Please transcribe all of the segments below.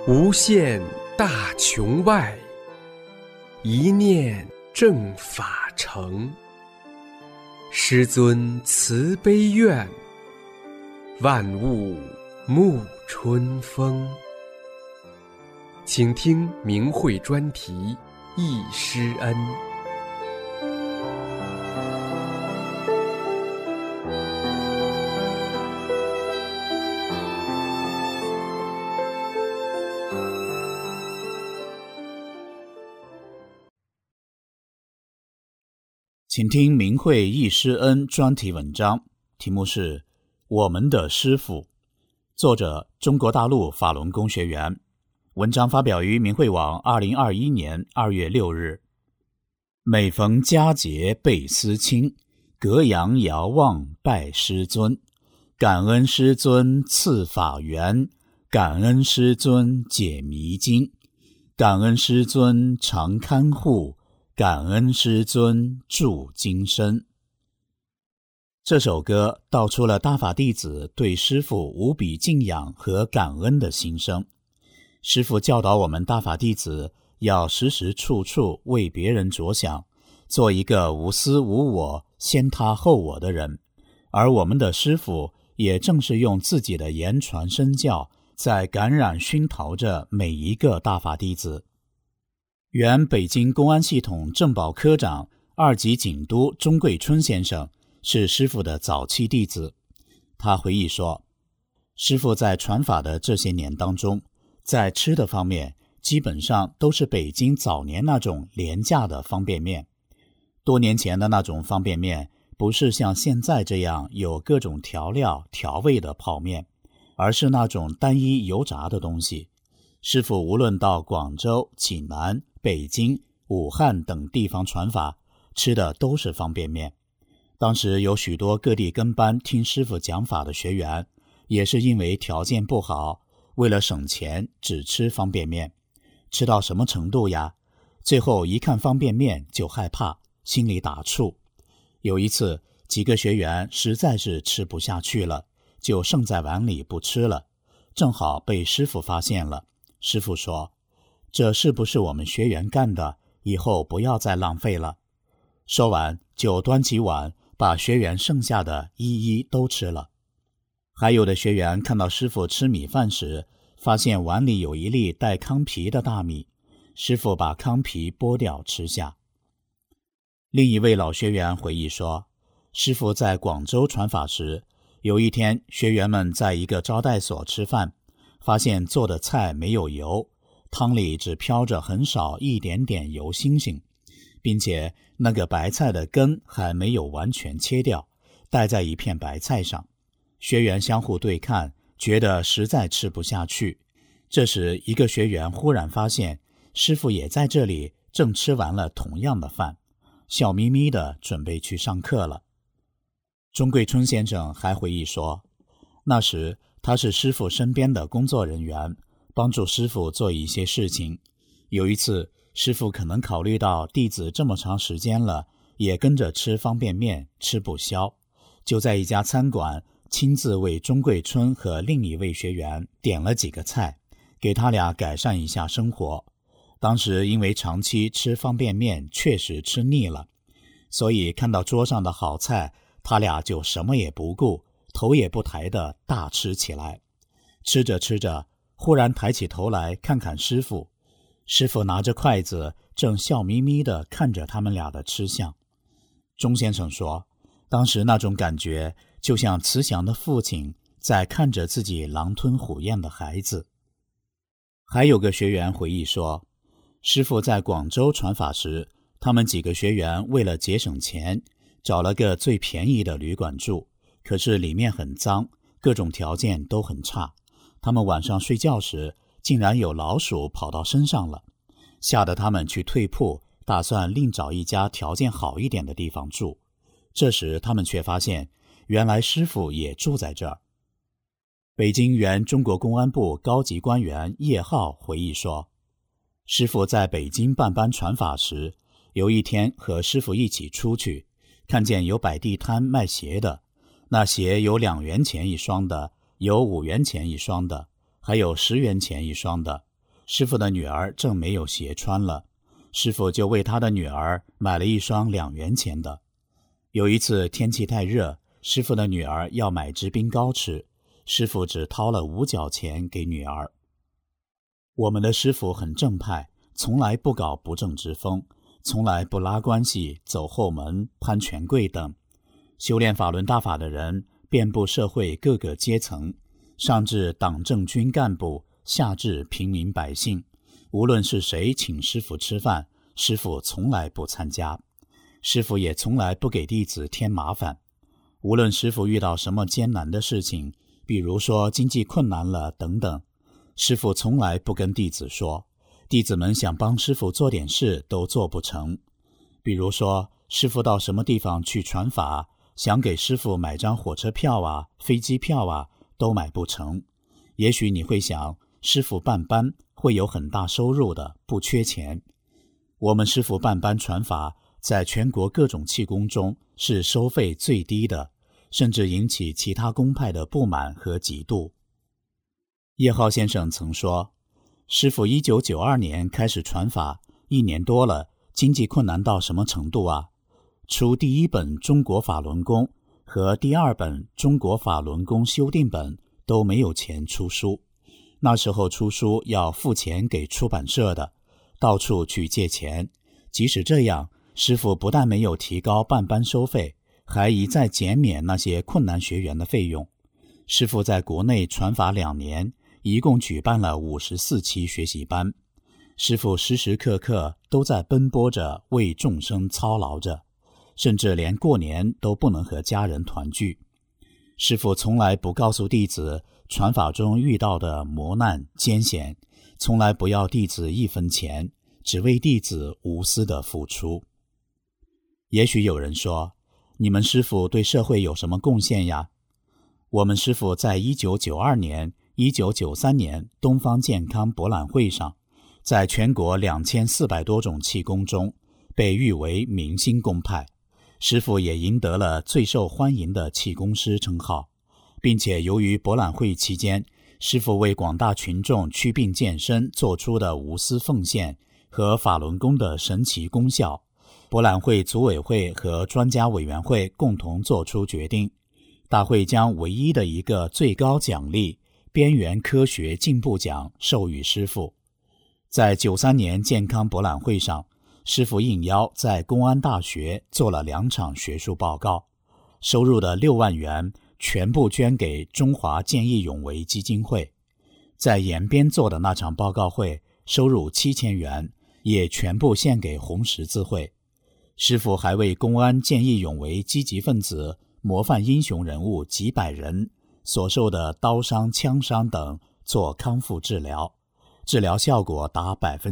无限大穹外，一念正法成。师尊慈悲愿，万物沐春风。请听明慧专题《忆师恩》。 请听明慧忆师恩专题文章，题目是《我们的师父》，作者中国大陆法轮功学员。文章发表于明慧网2021年2月6日。每逢佳节倍思亲，隔阳遥望拜师尊。感恩师尊赐法缘，感恩师尊解迷津，感恩师尊常看护，感恩师尊助今生。这首歌道出了大法弟子对师父无比敬仰和感恩的心声。师父教导我们大法弟子要时时处处为别人着想，做一个无私无我、先他后我的人。而我们的师父也正是用自己的言传身教，在感染熏陶着每一个大法弟子。原北京公安系统政保科长2级警督钟贵春先生是师父的早期弟子。他回忆说，师父在传法的这些年当中，在吃的方面基本上都是北京早年那种廉价的方便面。多年前的那种方便面不是像现在这样有各种调料调味的泡面，而是那种单一油炸的东西。师父无论到广州、济南、北京、武汉等地方传法，吃的都是方便面。当时有许多各地跟班听师父讲法的学员，也是因为条件不好，为了省钱只吃方便面。吃到什么程度呀？最后一看方便面就害怕，心里打怵。有一次几个学员实在是吃不下去了，就剩在碗里不吃了，正好被师父发现了。师父说，这是不是我们学员干的？以后不要再浪费了。说完就端起碗，把学员剩下的一一都吃了。还有的学员看到师父吃米饭时，发现碗里有一粒带糠皮的大米，师父把糠皮剥掉吃下。另一位老学员回忆说，师父在广州传法时，有一天学员们在一个招待所吃饭，发现做的菜没有油，汤里只飘着很少一点点油星星，并且那个白菜的根还没有完全切掉，带在一片白菜上。学员相互对看，觉得实在吃不下去。这时一个学员忽然发现师父也在这里，正吃完了同样的饭，笑眯眯地准备去上课了。钟贵春先生还回忆说，那时他是师父身边的工作人员，帮助师父做一些事情。有一次师父可能考虑到弟子这么长时间了，也跟着吃方便面吃不消，就在一家餐馆亲自为钟贵春和另一位学员点了几个菜，给他俩改善一下生活。当时因为长期吃方便面确实吃腻了，所以看到桌上的好菜，他俩就什么也不顾，头也不抬地大吃起来。吃着吃着，忽然抬起头来看看师父，师父拿着筷子正笑眯眯地看着他们俩的吃相。钟先生说，当时那种感觉就像慈祥的父亲在看着自己狼吞虎咽的孩子。还有个学员回忆说，师父在广州传法时，他们几个学员为了节省钱，找了个最便宜的旅馆住，可是里面很脏，各种条件都很差。他们晚上睡觉时，竟然有老鼠跑到身上了，吓得他们去退铺，打算另找一家条件好一点的地方住。这时他们却发现，原来师父也住在这儿。北京原中国公安部高级官员叶浩回忆说，师父在北京办班传法时，有一天和师父一起出去，看见有摆地摊卖鞋的，那鞋有2元钱一双的，有5元钱一双的，还有10元钱一双的， 师傅的女儿正没有鞋穿了，师傅就为他的女儿买了一双2元钱的。有一次天气太热，师傅的女儿要买支冰糕吃，师傅只掏了5角钱给女儿。我们的师傅很正派，从来不搞不正之风，从来不拉关系、走后门、攀权贵等。修炼法轮大法的人遍布社会各个阶层，上至党政军干部，下至平民百姓，无论是谁请师傅吃饭，师傅从来不参加。师傅也从来不给弟子添麻烦。无论师傅遇到什么艰难的事情，比如说经济困难了等等，师傅从来不跟弟子说，弟子们想帮师傅做点事都做不成。比如说师傅到什么地方去传法，想给师傅买张火车票啊、飞机票啊，都买不成。也许你会想，师傅办班会有很大收入的，不缺钱。我们师傅办班传法，在全国各种气功中是收费最低的，甚至引起其他宗派的不满和嫉妒。叶浩先生曾说，师傅1992年开始传法，1年多了，经济困难到什么程度啊？出第1本《中国法轮功》和第2本《中国法轮功修订本》都没有钱出书。那时候出书要付钱给出版社的，到处去借钱。即使这样，师傅不但没有提高办班收费，还一再减免那些困难学员的费用。师傅在国内传法2年，一共举办了54期学习班。师傅时时刻刻都在奔波着，为众生操劳着，甚至连过年都不能和家人团聚。师父从来不告诉弟子传法中遇到的磨难艰险，从来不要弟子1分钱，只为弟子无私的付出。也许有人说，你们师父对社会有什么贡献呀？我们师父在1992年、1993年东方健康博览会上，在全国2400多种气功中被誉为明星功派。师父也赢得了最受欢迎的气功师称号，并且由于博览会期间师父为广大群众祛病健身做出的无私奉献和法轮功的神奇功效，博览会组委会和专家委员会共同作出决定，大会将唯一的一个最高奖励边缘科学进步奖授予师父。在93年健康博览会上，师父应邀在公安大学做了2场学术报告，收入的6万元全部捐给中华见义勇为基金会。在延边做的那场报告会，收入7000元，也全部献给红十字会。师父还为公安见义勇为积极分子、模范英雄人物几百人所受的刀伤、枪伤等做康复治疗，治疗效果达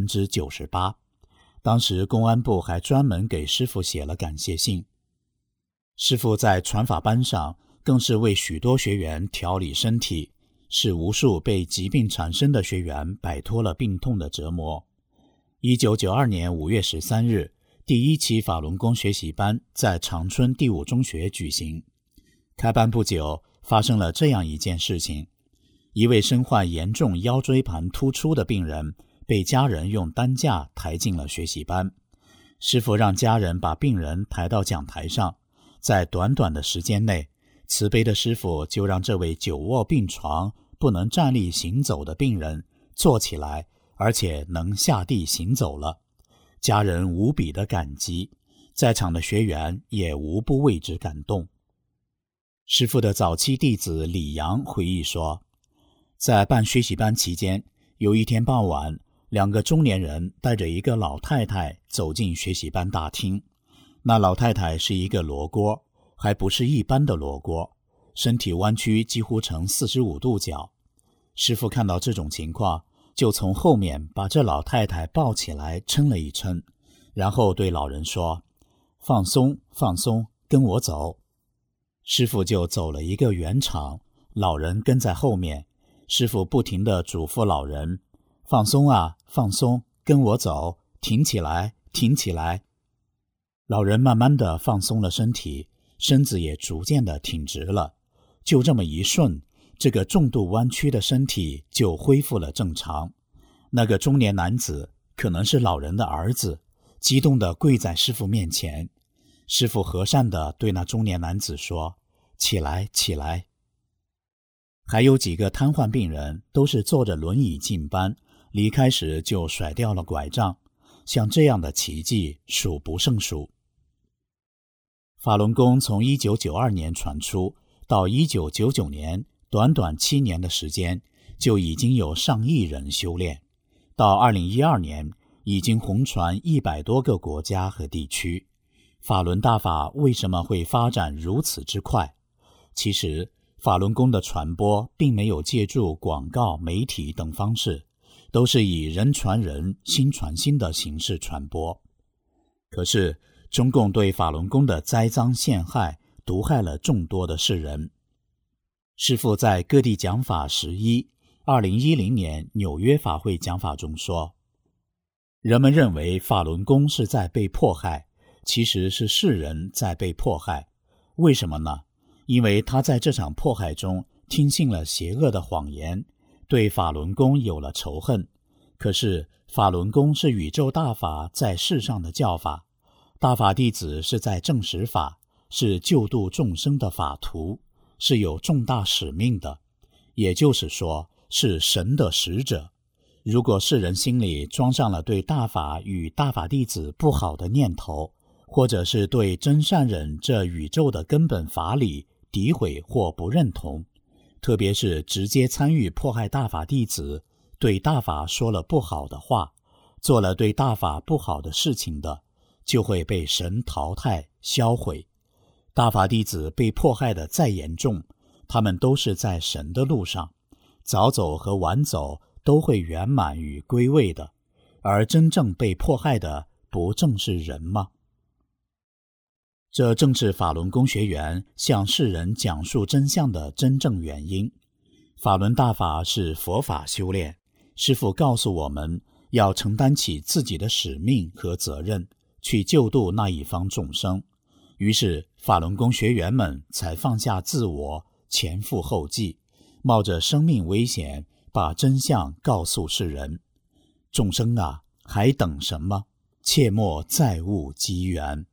98%。当时公安部还专门给师父写了感谢信。师父在传法班上更是为许多学员调理身体，使无数被疾病缠身的学员摆脱了病痛的折磨。1992年5月13日，第1期法轮功学习班在长春第5中学举行。开班不久，发生了这样一件事情：一位身患严重腰椎盘突出的病人被家人用担架抬进了学习班。师父让家人把病人抬到讲台上，在短短的时间内，慈悲的师父就让这位久卧病床不能站立行走的病人坐起来，而且能下地行走了。家人无比的感激，在场的学员也无不为之感动。师父的早期弟子李阳回忆说，在办学习班期间，有一天傍晚，2个中年人带着一个老太太走进学习班大厅。那老太太是一个罗锅，还不是一般的罗锅，身体弯曲几乎成45度角。师父看到这种情况，就从后面把这老太太抱起来撑了一撑，然后对老人说：“放松，放松，跟我走。”师父就走了一个圆场，老人跟在后面。师父不停地嘱咐老人：“放松啊，放松，跟我走，挺起来，挺起来。”老人慢慢地放松了身体，身子也逐渐地挺直了。就这么一瞬，这个重度弯曲的身体就恢复了正常。 那个中年男子可能是老人的儿子，激动地跪在师父面前。师父和善地对那中年男子说：“起来，起来。”还有几个瘫痪病人都是坐着轮椅进班，离开时就甩掉了拐杖，像这样的奇迹数不胜数。法轮功从1992年传出，到1999年，短短7年的时间，就已经有上亿人修炼。到2012年，已经红传100多个国家和地区。法轮大法为什么会发展如此之快？其实，法轮功的传播并没有借助广告、媒体等方式，都是以人传人、心传心的形式传播。可是，中共对法轮功的栽赃陷害，毒害了众多的世人。师父在各地讲法112010年纽约法会讲法中说，人们认为法轮功是在被迫害，其实是世人在被迫害。为什么呢？因为他在这场迫害中听信了邪恶的谎言，对法轮功有了仇恨。可是法轮功是宇宙大法在世上的教法，大法弟子是在证实法，是救度众生的法途，是有重大使命的，也就是说是神的使者。如果世人心里装上了对大法与大法弟子不好的念头，或者是对真善忍这宇宙的根本法理诋毁或不认同，特别是直接参与迫害大法弟子，对大法说了不好的话，做了对大法不好的事情的，就会被神淘汰销毁。大法弟子被迫害的再严重，他们都是在神的路上，早走和晚走都会圆满与归位的，而真正被迫害的不正是人吗？这正是法轮功学员向世人讲述真相的真正原因。法轮大法是佛法修炼，师父告诉我们要承担起自己的使命和责任，去救度那一方众生。于是法轮功学员们才放下自我，前赴后继，冒着生命危险把真相告诉世人。众生啊，还等什么？切莫再误机缘。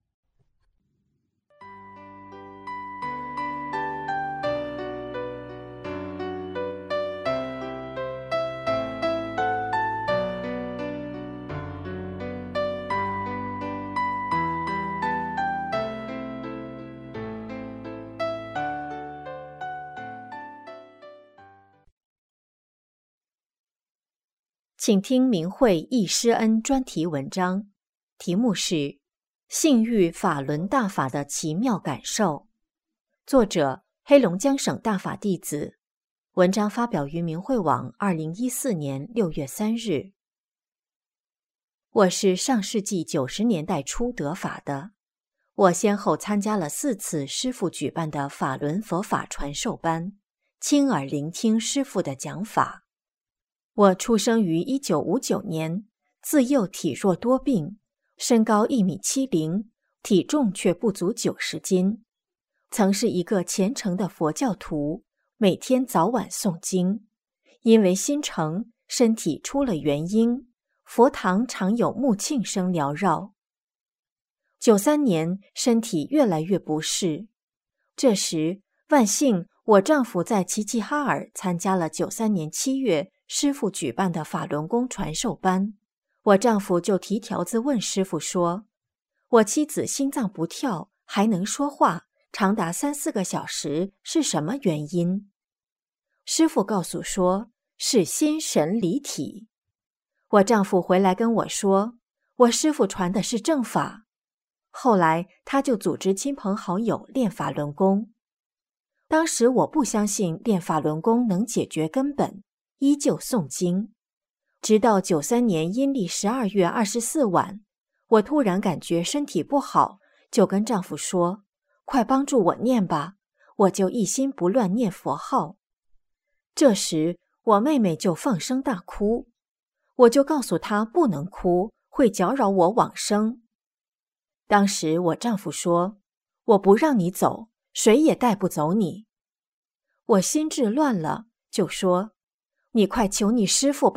请听明慧易师恩专题文章，题目是《信遇法轮大法的奇妙感受》，作者黑龙江省大法弟子，文章发表于明慧网2014年6月3日。我是上世纪90年代初得法的，我先后参加了4次师父举办的法轮佛法传授班，亲耳聆听师父的讲法。我出生于1959年，自幼体弱多病，身高1.70米，体重却不足90斤。曾是一个虔诚的佛教徒，每天早晚诵经。因为心诚，身体出了原因，佛堂常有穆磬声缭绕。93年，身体越来越不适。这时，万幸我丈夫在齐齐哈尔参加了93年7月师父举办的法轮功传授班，我丈夫就提条子问师父说，我妻子心脏不跳，还能说话，长达3-4个小时，是什么原因？师父告诉说，是心神离体。我丈夫回来跟我说，我师父传的是正法。后来他就组织亲朋好友练法轮功。当时我不相信练法轮功能解决根本，依旧诵经。直到93年阴历12月24晚，我突然感觉身体不好，就跟丈夫说，快帮助我念吧，我就一心不乱念佛号。这时我妹妹就放声大哭，我就告诉她不能哭，会搅扰我往生。当时我丈夫说，我不让你走，谁也带不走你。我心智乱了，就说，你快求你师父吧，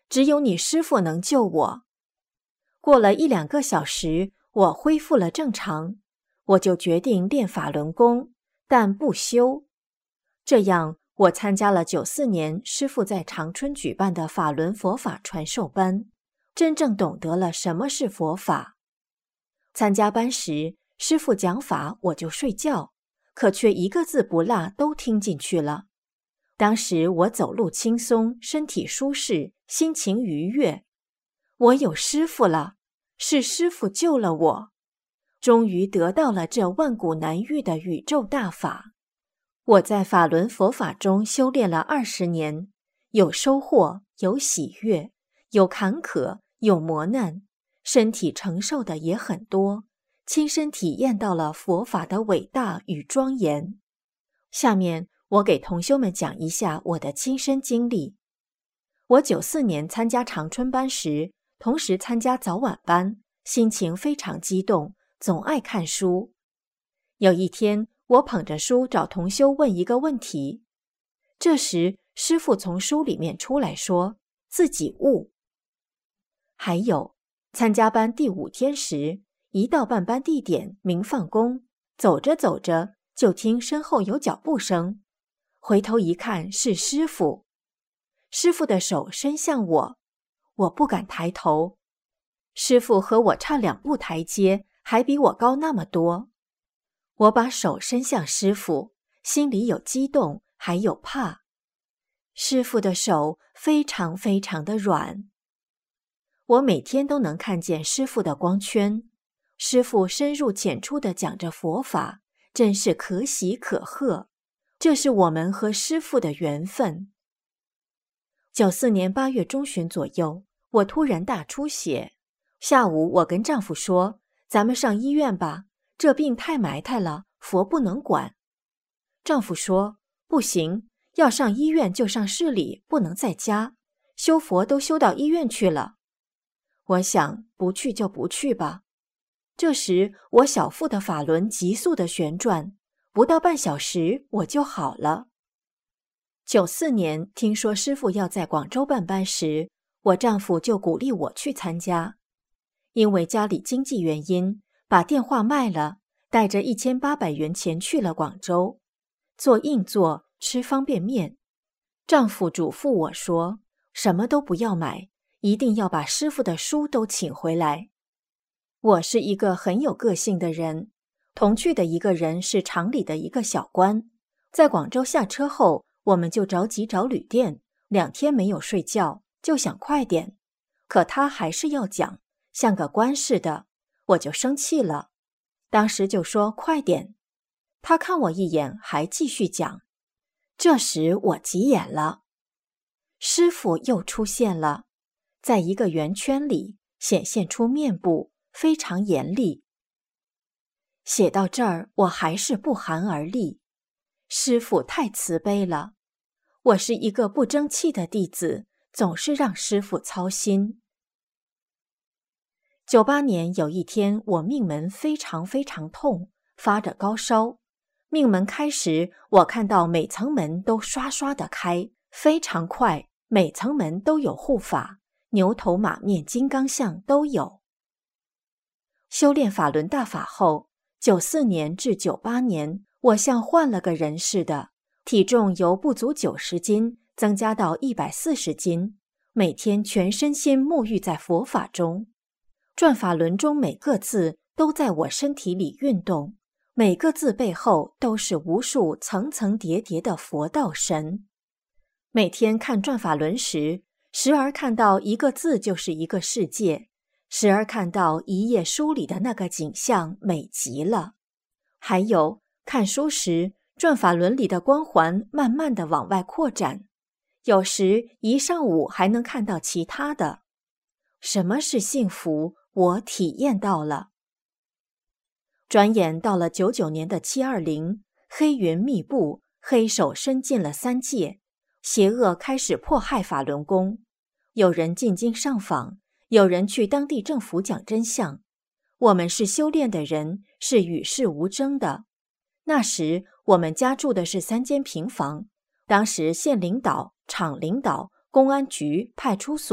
只有你师父能救我。过了1-2个小时，我恢复了正常，我就决定练法轮功，但不修。这样，我参加了94年师父在长春举办的法轮佛法传授班，真正懂得了什么是佛法。参加班时，师父讲法我就睡觉，可却一个字不落都听进去了。当时我走路轻松，身体舒适，心情愉悦。我有师父了，是师父救了我，终于得到了这万古难遇的宇宙大法。我在法轮佛法中修炼了20年，有收获，有喜悦，有坎坷，有磨难，身体承受的也很多，亲身体验到了佛法的伟大与庄严。下面我给同修们讲一下我的亲身经历。我94年参加长春班时，同时参加早晚班，心情非常激动，总爱看书。有一天，我捧着书找同修问一个问题，这时师父从书里面出来说自己悟。还有，参加班第5天时，一到办班地点明放宫，走着走着就听身后有脚步声，回头一看是师父。师父的手伸向我，我不敢抬头。师父和我差2步台阶，还比我高那么多。我把手伸向师父，心里有激动，还有怕。师父的手非常非常的软。我每天都能看见师父的光圈，师父深入浅出地讲着佛法，真是可喜可贺。这是我们和师父的缘分。94年8月中旬左右，我突然大出血。下午我跟丈夫说，咱们上医院吧，这病太埋汰了，佛不能管。丈夫说，不行，要上医院就上市里，不能在家，修佛都修到医院去了。我想，不去就不去吧。这时我小腹的法轮急速的旋转，不到半小时我就好了。94年听说师父要在广州办班时，我丈夫就鼓励我去参加。因为家里经济原因，把电话卖了，带着1800元钱去了广州，做硬座，吃方便面。丈夫嘱咐我说，什么都不要买，一定要把师父的书都请回来。我是一个很有个性的人，同去的一个人是厂里的一个小官。在广州下车后，我们就着急找旅店，2天没有睡觉，就想快点。可他还是要讲，像个官似的，我就生气了。当时就说快点，他看我一眼，还继续讲。这时我急眼了，师父又出现了，在一个圆圈里显现出面部，非常严厉。写到这儿，我还是不寒而栗。师父太慈悲了，我是一个不争气的弟子，总是让师父操心。98年有一天，我命门非常非常痛，发着高烧。命门开时，我看到每层门都刷刷地开，非常快，每层门都有护法，牛头马面金刚像都有。修炼法轮大法后，94年至98年，我像换了个人似的，体重由不足90斤增加到140斤，每天全身心沐浴在佛法中。转法轮中每个字都在我身体里运动，每个字背后都是无数层层叠叠的佛道神。每天看转法轮时，时而看到一个字就是一个世界，时而看到一页书里的那个景象，美极了。还有看书时，转法轮里的光环慢慢地往外扩展，有时一上午还能看到其他的。什么是幸福？我体验到了。转眼到了99年的720，黑云密布，黑手伸进了3界，邪恶开始迫害法轮功。有人进京上访，有人去当地政府讲真相。我们是修炼的人，是与世无争的。那时我们家住的是3间平房，当时县领导、厂领导、公安局、派出所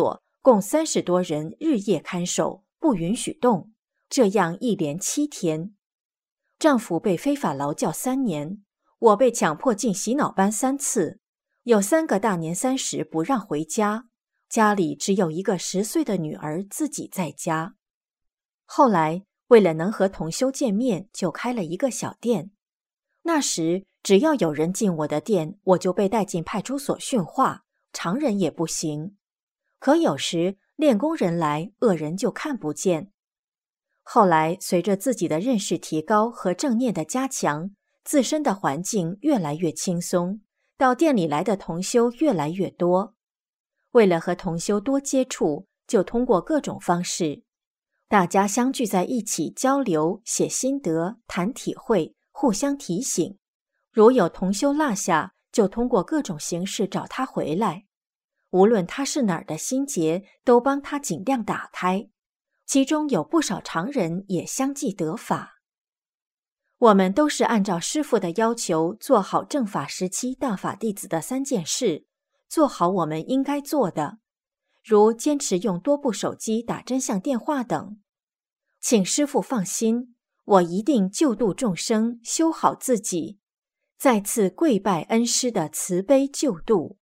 共30多人日夜看守，不允许动，这样一连7天。丈夫被非法劳教3年，我被强迫进洗脑班3次，有3个大年30不让回家，家里只有一个10岁的女儿自己在家。后来为了能和同修见面，就开了一个小店。那时只要有人进我的店，我就被带进派出所训话，常人也不行。可有时练功人来，恶人就看不见。后来随着自己的认识提高和正念的加强，自身的环境越来越轻松，到店里来的同修越来越多。为了和同修多接触，就通过各种方式，大家相聚在一起交流、写心得、谈体会，互相提醒。如有同修落下，就通过各种形式找他回来。无论他是哪儿的心结，都帮他尽量打开。其中有不少常人也相继得法。我们都是按照师父的要求，做好正法时期大法弟子的3件事，做好我们应该做的，如坚持用多部手机打真相电话等。请师父放心，我一定救度众生，修好自己。再次跪拜恩师的慈悲救度。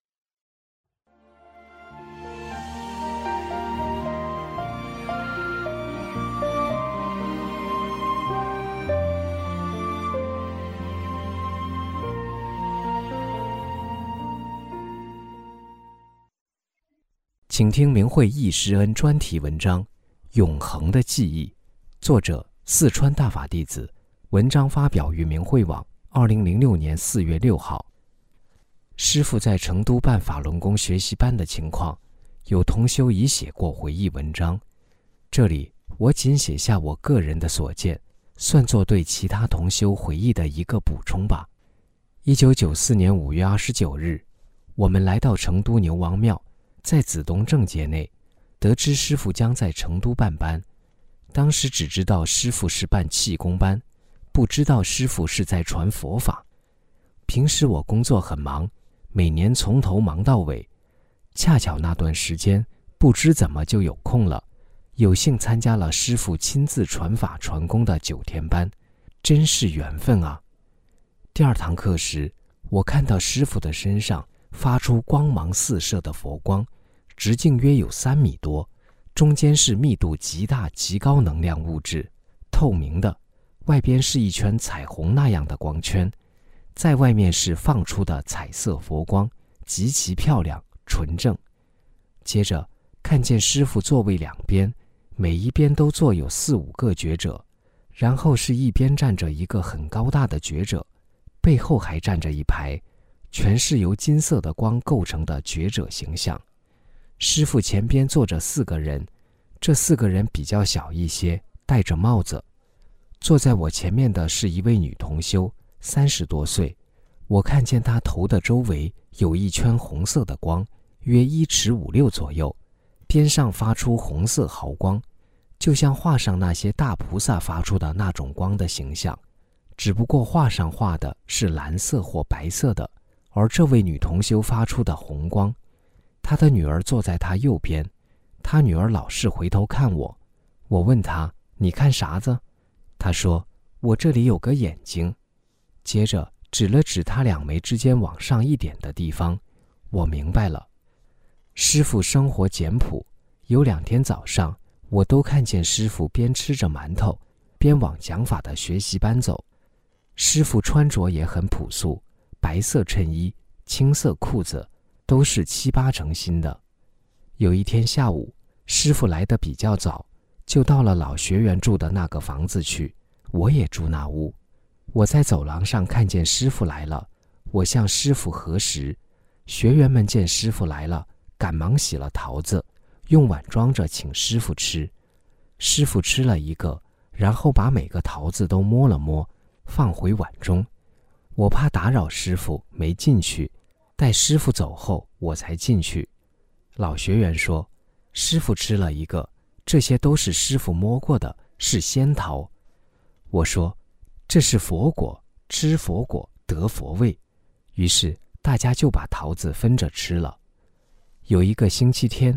请听明慧忆师恩专题文章《永恒的记忆》，作者四川大法弟子，文章发表于明慧网2006年4月6号。师父在成都办法轮功学习班的情况，有同修已写过回忆文章，这里我仅写下我个人的所见，算作对其他同修回忆的一个补充吧。1994年5月29日，我们来到成都牛王庙，在子东正节内，得知师父将在成都办班。当时只知道师父是办气功班，不知道师父是在传佛法。平时我工作很忙，每年从头忙到尾，恰巧那段时间不知怎么就有空了，有幸参加了师父亲自传法传功的9天班，真是缘分啊。第2堂课时，我看到师父的身上发出光芒四射的佛光，直径约有3米多，中间是密度极大极高能量物质，透明的，外边是一圈彩虹那样的光圈，在外面是放出的彩色佛光，极其漂亮纯正。接着看见师父座位两边，每一边都坐有4、5个觉者，然后是一边站着一个很高大的觉者，背后还站着一排，全是由金色的光构成的觉者形象。师父前边坐着4个人，这4个人比较小一些，戴着帽子。坐在我前面的是一位女同修，30多岁，我看见她头的周围有一圈红色的光，约1尺5、6左右，边上发出红色毫光，就像画上那些大菩萨发出的那种光的形象，只不过画上画的是蓝色或白色的，而这位女同修发出的红光。她的女儿坐在她右边，她女儿老是回头看我，我问她，你看啥子？她说，我这里有个眼睛。接着指了指她2眉之间往上一点的地方，我明白了。师父生活简朴，有2天早上，我都看见师父边吃着馒头，边往讲法的学习班走。师父穿着也很朴素，白色衬衣，青色裤子，都是7、8成新的。有一天下午，师父来得比较早，就到了老学员住的那个房子去，我也住那屋。我在走廊上看见师父来了，我向师父核实。学员们见师父来了，赶忙洗了桃子，用碗装着请师父吃。师父吃了一个，然后把每个桃子都摸了摸，放回碗中。我怕打扰师父，没进去，待师父走后我才进去。老学员说，师父吃了一个，这些都是师父摸过的，是仙桃。我说，这是佛果，吃佛果得佛味。于是大家就把桃子分着吃了。有一个星期天，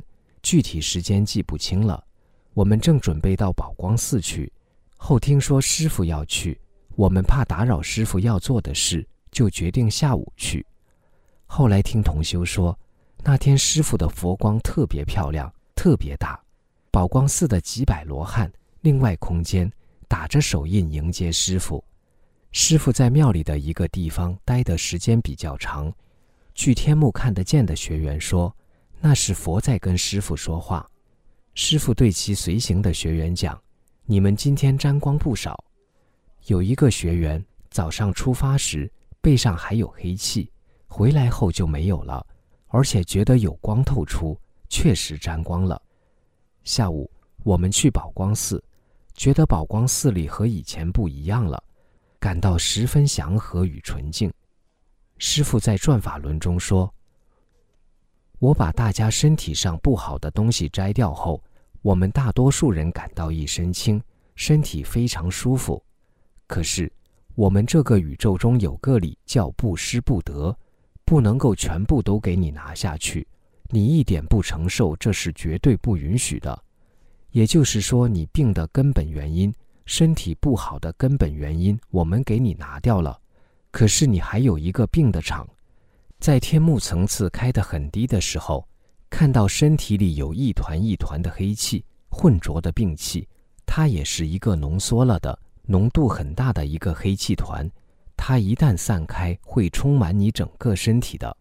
具体时间记不清了。我们正准备到宝光寺去，后听说师父要去，我们怕打扰师父要做的事，就决定下午去。后来听同修说，那天师父的佛光特别漂亮，特别大，宝光寺的几百罗汉另外空间打着手印迎接师父。师父在庙里的一个地方待的时间比较长，据天目看得见的学员说，那是佛在跟师父说话。师父对其随行的学员讲，你们今天沾光不少。有一个学员早上出发时背上还有黑气，回来后就没有了，而且觉得有光透出，确实沾光了。下午我们去宝光寺，觉得宝光寺里和以前不一样了，感到十分祥和与纯净。师父在转法轮中说，我把大家身体上不好的东西摘掉后，我们大多数人感到一身轻，身体非常舒服。可是我们这个宇宙中有个理叫不失不得，不能够全部都给你拿下去，你一点不承受，这是绝对不允许的。也就是说，你病的根本原因，身体不好的根本原因，我们给你拿掉了，可是你还有一个病的场。在天目层次开得很低的时候，看到身体里有一团一团的黑气，浑浊的病气，它也是一个浓缩了的浓度很大的一个黑气团，它一旦散开会充满你整个身体的。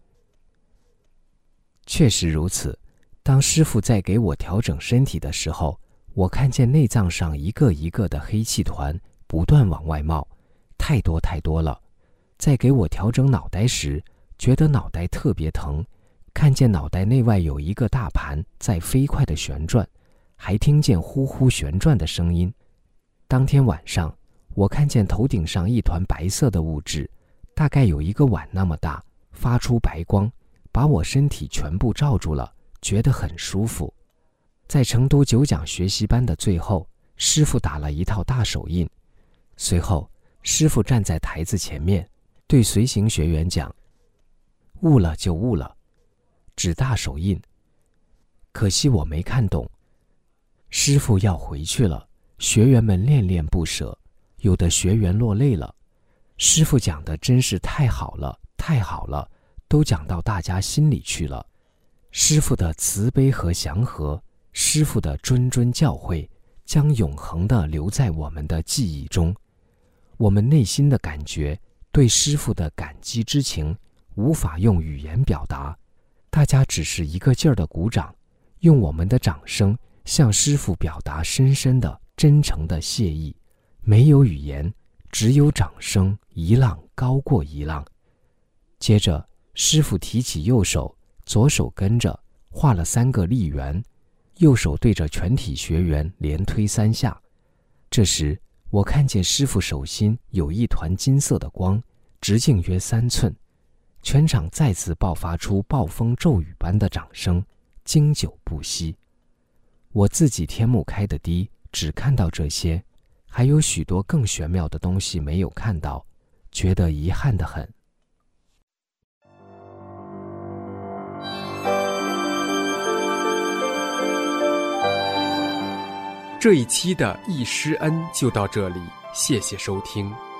确实如此，当师父在给我调整身体的时候，我看见内脏上一个一个的黑气团不断往外冒，太多太多了。在给我调整脑袋时，觉得脑袋特别疼，看见脑袋内外有一个大盘在飞快地旋转，还听见呼呼旋转的声音。当天晚上，我看见头顶上一团白色的物质，大概有一个碗那么大，发出白光，把我身体全部罩住了，觉得很舒服。在成都9讲学习班的最后，师父打了一套大手印，随后师父站在台子前面，对随行学员讲，悟了就悟了，指大手印。可惜我没看懂。师父要回去了，学员们恋恋不舍，有的学员落泪了。师父讲的真是太好了，太好了，都讲到大家心里去了。师父的慈悲和祥和，师父的谆谆教诲，将永恒地留在我们的记忆中。我们内心的感觉，对师父的感激之情，无法用语言表达。大家只是一个劲儿的鼓掌，用我们的掌声向师父表达深深的、真诚的谢意。没有语言，只有掌声，一浪高过一浪。接着，师父提起右手，左手跟着画了3个力圆，右手对着全体学员连推3下。这时，我看见师父手心有一团金色的光，直径约3寸。全场再次爆发出暴风骤雨般的掌声，经久不息。我自己天目开得低，只看到这些，还有许多更玄妙的东西没有看到，觉得遗憾得很。 这一期的易师恩就到这里，谢谢收听。